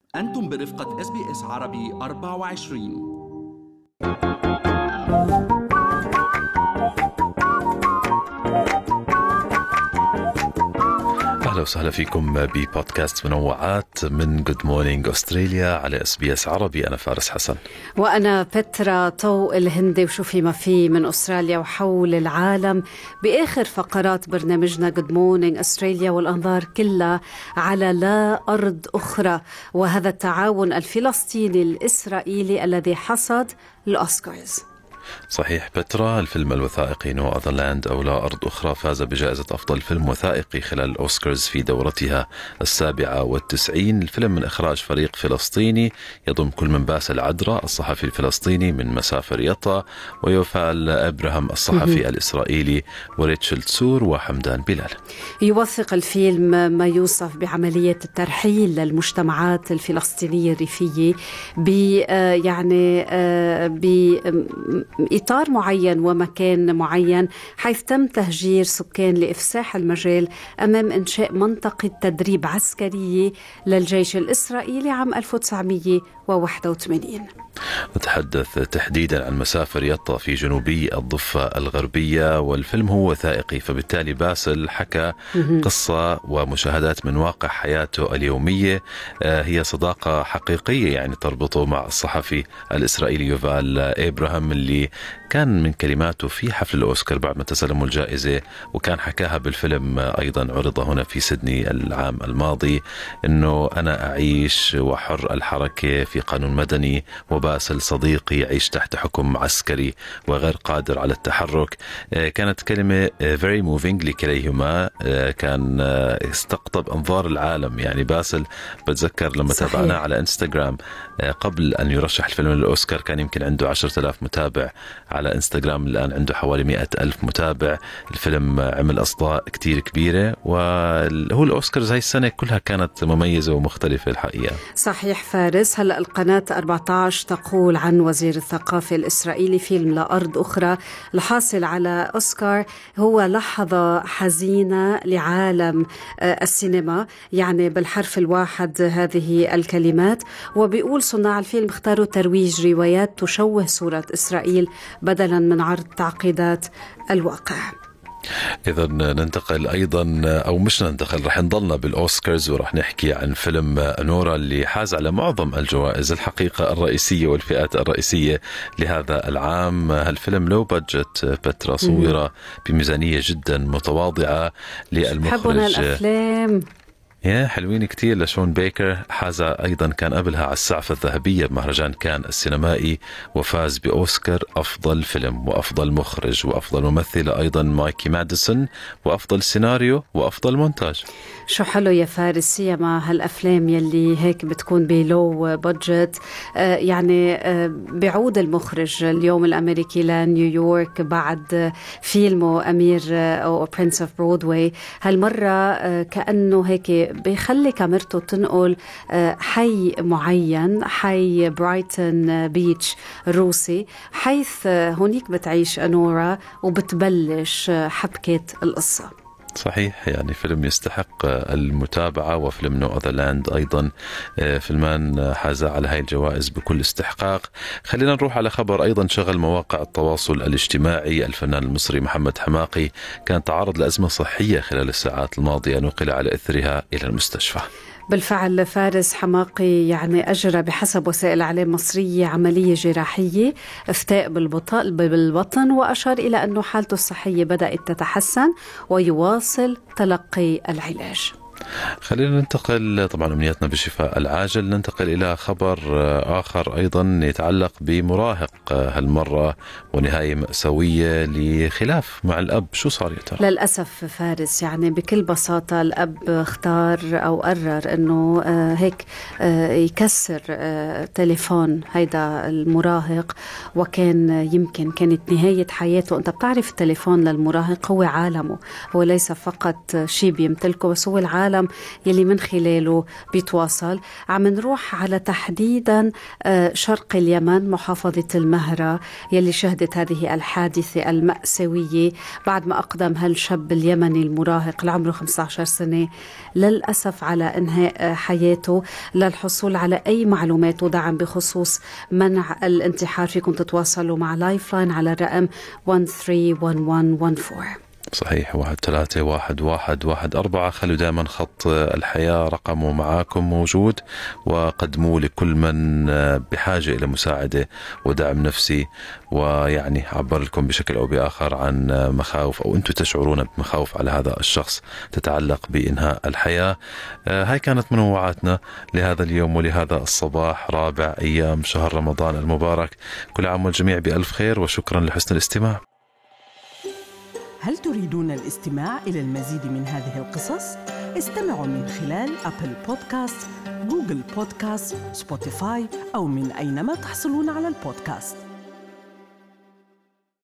أنتم برفقة SBS عربي 24. أهلا وسهلا فيكم ببودكاست منوعات من Good Morning أستراليا على SBS عربي. أنا فارس حسن وأنا بترا طوق الهندي، وشوفي ما في من أستراليا وحول العالم بآخر فقرات برنامجنا Good Morning أستراليا، والأنظار كلها على لا أرض أخرى، وهذا التعاون الفلسطيني الإسرائيلي الذي حصد الأوسكارز. صحيح بترا، الفيلم الوثائقي No Other Land أو لا أرض أخرى فاز بجائزة أفضل فيلم وثائقي خلال الأوسكارز في دورتها 97. الفيلم من إخراج فريق فلسطيني يضم كل من باسل عدرا الصحفي الفلسطيني من مسافر يطا، ويوفال إبراهام الصحفي الإسرائيلي، وريتشل تسور، وحمدان بلال. يوثق الفيلم ما يوصف بعملية الترحيل للمجتمعات الفلسطينية الريفية بإطار معين ومكان معين، حيث تم تهجير سكان لإفساح المجال أمام إنشاء منطقة تدريب عسكرية للجيش الإسرائيلي عام 1981. نتحدث تحديدا عن مسافر يطا في جنوبي الضفة الغربية، والفيلم هو وثائقي، فبالتالي باسل حكى قصة ومشاهدات من واقع حياته اليومية. هي صداقة حقيقية يعني تربطه مع الصحفي الإسرائيلي يوفال إبراهام، اللي كان من كلماته في حفل الأوسكار بعد ما تسلموا الجائزة، وكان حكاها بالفيلم أيضا عرض هنا في سيدني العام الماضي، إنه أنا أعيش وحر الحركة في قانون مدني، وباسل صديقي يعيش تحت حكم عسكري وغير قادر على التحرك. كانت كلمة very moving لكليهما، كان استقطب أنظار العالم. يعني باسل بتذكر لما تابعناه على إنستغرام قبل أن يرشح الفيلم للأوسكار كان يمكن عنده 10,000 متابع على إنستغرام، الآن عنده حوالي 100,000 متابع. الفيلم عمل أصداء كتير كبيرة، وهو الأوسكارز هاي السنة كلها كانت مميزة ومختلفة الحقيقة. صحيح فارس. هلأ القناة 14 تقول عن وزير الثقافة الإسرائيلي فيلم لا أرض أخرى الحاصل على أوسكار هو لحظة حزينة لعالم السينما، يعني بالحرف الواحد هذه الكلمات. وبيقول صناع الفيلم اختاروا ترويج روايات تشوه صورة إسرائيل بدلا من عرض تعقيدات الواقع. إذا ننتقل أيضا، أو مش ننتقل، رح نضلنا بالأوسكارز ورح نحكي عن فيلم نورا اللي حاز على معظم الجوائز الحقيقة الرئيسية والفئات الرئيسية لهذا العام. هالفيلم لو بادجت بترا، صورة بميزانية جدا متواضعة للمخرج. حبنا الأفلام يا حلوين كتير لشون بيكر. حاز أيضا كان قبلها على السعفة الذهبية بمهرجان كان السينمائي، وفاز بأوسكار أفضل فيلم وأفضل مخرج وأفضل ممثلة أيضا مايكي ماديسون، وأفضل سيناريو وأفضل مونتاج. شو حلو يا فارس، سيما هالأفلام يلي هيك بتكون بلو بادجت. يعني بعود المخرج اليوم الأمريكي لنيويورك بعد فيلمه أمير أو برنس اوف برودواي. هالمرة كأنه هيك بيخلي كاميرته تنقل حي معين، حي برايتون بيتش الروسي، حيث هونيك بتعيش نورا وبتبلش حبكة القصة. صحيح، يعني فيلم يستحق المتابعة. وفيلم نو أذر لاند أيضا فيلمان حاز على هاي الجوائز بكل استحقاق. خلينا نروح على خبر أيضا شغل مواقع التواصل الاجتماعي. الفنان المصري محمد حماقي كان تعرض لأزمة صحية خلال الساعات الماضية، نقل على إثرها إلى المستشفى. بالفعل فارس، حماقي يعني أجرى بحسب وسائل الإعلام المصرية عملية جراحية افتاء بالبطن، وأشار إلى أنه حالته الصحية بدأت تتحسن ويواصل تلقي العلاج. خلينا ننتقل، طبعا أمنياتنا بالشفاء العاجل. ننتقل إلى خبر آخر أيضا يتعلق بمراهق هالمرة، ونهاية مأساوية لخلاف مع الأب. شو صار يا ترى؟ للأسف فارس، يعني بكل بساطة الأب اختار أو قرر أنه هيك يكسر تليفون هيدا المراهق، وكان يمكن كانت نهاية حياته. أنت بتعرف التليفون للمراهق هو عالمه، هو ليس فقط شيء بيمتلكه، بس هو العالم الرقم يلي من خلاله بيتواصل. عم نروح على تحديدا شرق اليمن، محافظة المهرة يلي شهدت هذه الحادثة المأساوية بعد ما أقدم هالشاب اليمني المراهق اللي عمره 15 سنة للأسف على إنهاء حياته. للحصول على أي معلومات ودعم بخصوص منع الانتحار فيكم تتواصلوا مع لايفلاين على الرقم 131114. صحيح، 131114. خلوا دائما خط الحياة رقمه معاكم موجود، وقدموا لكل من بحاجة إلى مساعدة ودعم نفسي، ويعني عبر لكم بشكل أو بآخر عن مخاوف أو أنتم تشعرون بمخاوف على هذا الشخص تتعلق بإنهاء الحياة. هاي كانت منوعاتنا لهذا اليوم ولهذا الصباح، رابع أيام شهر رمضان المبارك. كل عام والجميع بألف خير، وشكرا لحسن الاستماع. هل تريدون الاستماع إلى المزيد من هذه القصص؟ استمعوا من خلال أبل بودكاست، جوجل بودكاست، سبوتيفاي، أو من أينما تحصلون على البودكاست.